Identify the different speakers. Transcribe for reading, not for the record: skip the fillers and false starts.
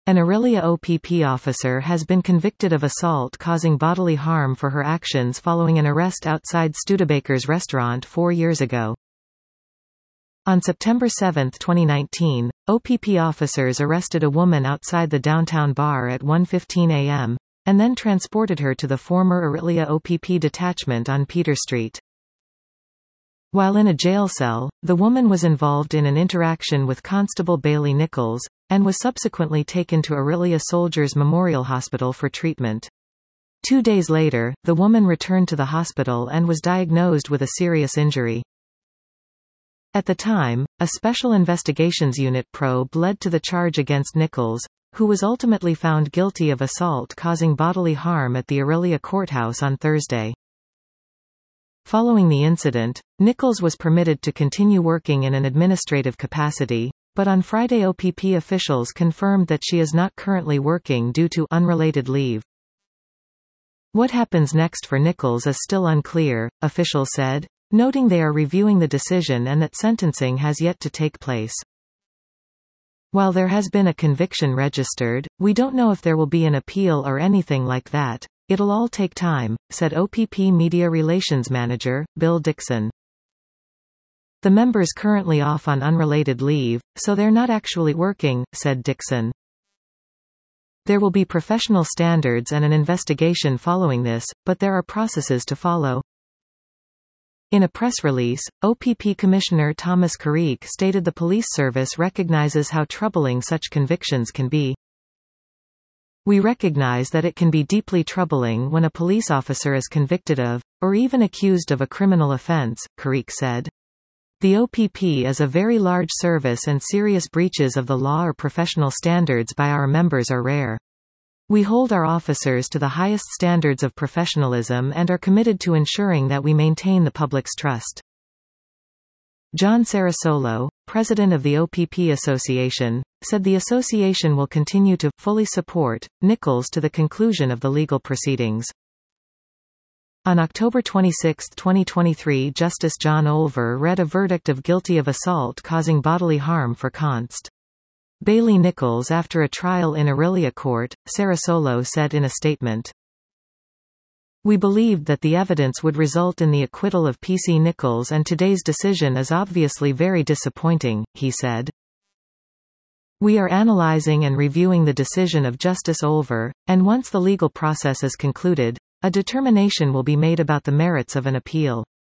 Speaker 1: An Orillia OPP officer has been convicted of assault causing bodily harm for her actions following an arrest outside Studebaker's restaurant 4 years ago. On September 7, 2019, OPP officers arrested a woman outside the downtown bar at 1:15 a.m., and then transported her to the former Orillia OPP detachment on Peter Street. While in a jail cell, the woman was involved in an interaction with Constable Bailey Nichols, and was subsequently taken to Orillia Soldiers Memorial Hospital for treatment. 2 days later, the woman returned to the hospital and was diagnosed with a serious injury. At the time, a Special Investigations Unit probe led to the charge against Nichols, who was ultimately found guilty of assault causing bodily harm at the Orillia courthouse on Thursday. Following the incident, Nichols was permitted to continue working in an administrative capacity, but on Friday OPP officials confirmed that she is not currently working due to unrelated leave. What happens next for Nichols is still unclear, officials said, noting they are reviewing the decision and that sentencing has yet to take place. While there has been a conviction registered, we don't know if there will be an appeal or anything like that. It'll all take time, said OPP Media Relations Manager, Bill Dixon. The member's currently off on unrelated leave, so they're not actually working, said Dixon. There will be professional standards and an investigation following this, but there are processes to follow. In a press release, OPP Commissioner Thomas Carrique stated the police service recognizes how troubling such convictions can be. We recognize that it can be deeply troubling when a police officer is convicted of, or even accused of a criminal offense, Carrique said. The OPP is a very large service and serious breaches of the law or professional standards by our members are rare. We hold our officers to the highest standards of professionalism and are committed to ensuring that we maintain the public's trust. John Sarasolo, president of the OPP Association, said the association will continue to fully support Nichols to the conclusion of the legal proceedings. On October 26, 2023, Justice John Olver read a verdict of guilty of assault causing bodily harm for Const. Bailey Nichols after a trial in Orillia Court, Sarasolo said in a statement. We believed that the evidence would result in the acquittal of PC Nichols and today's decision is obviously very disappointing, he said. We are analyzing and reviewing the decision of Justice Olver, and once the legal process is concluded, a determination will be made about the merits of an appeal.